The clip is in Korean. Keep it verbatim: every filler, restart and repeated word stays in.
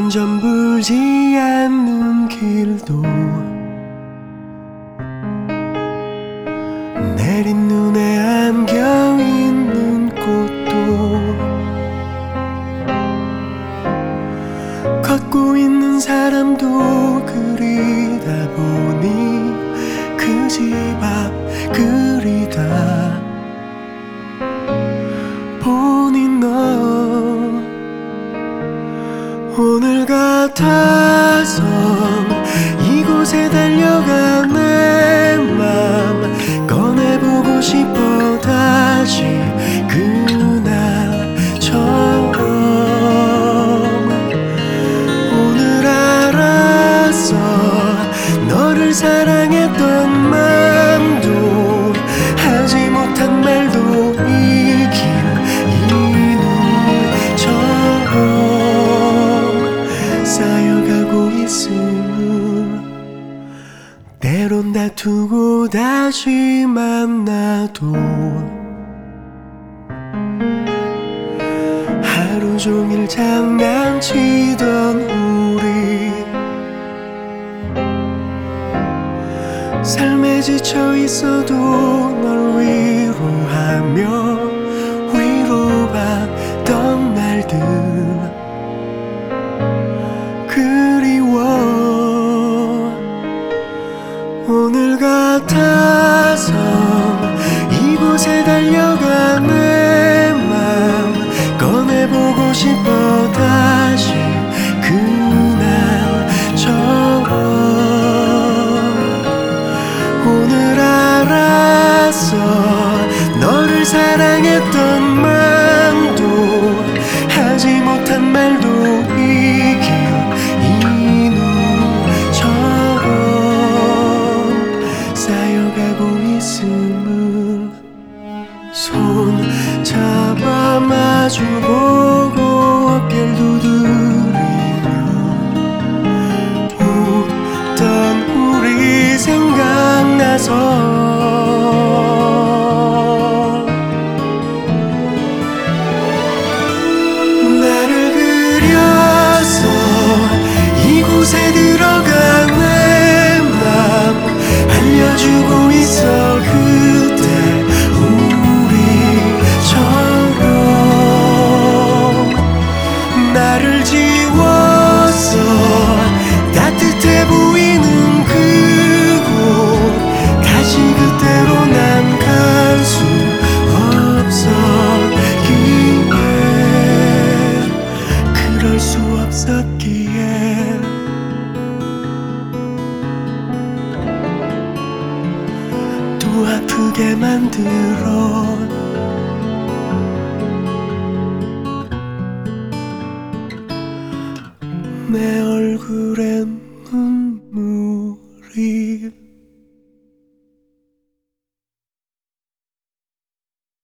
점점 불지 않는 길도 내린 눈에 안겨있는 꽃도 걷고 있는 사람도 그리다 보니 그 집 앞 그리다 보니 너 오늘 같아서 이곳에 달려가 내 맘 꺼내보고 싶어 다시 그날처럼 오늘 알았어 너를 사랑했던 맘도 하지 못한 말도 이 길 이 눈처럼 쌓여가고 있음 때론 다투고 다시 만나도 하루 종일 장난치던 우리 삶에 지쳐 있어도 널 위로하며 위로받던 날들 그리워 오늘 같아서 이곳에 달려가 내 맘 꺼내보고 싶어 다시 그날처럼 오늘 알았어 너를 사랑했던 맘도 하지 못한 말도 이 길 이 눈처럼 쌓여가고 있음을 손 잡아 마주보고 어깨를 두드리며 웃던 우리 생각나서 나를 그려서 이곳에 들어가 내 맘 알려주고 있어 그때 우리처럼 나를 지웠어 따뜻해 보이는 그곳 다시 그때로 난 갈 수 없었기에 그럴 수 없었기에 또 아프게 만들어 내 얼굴엔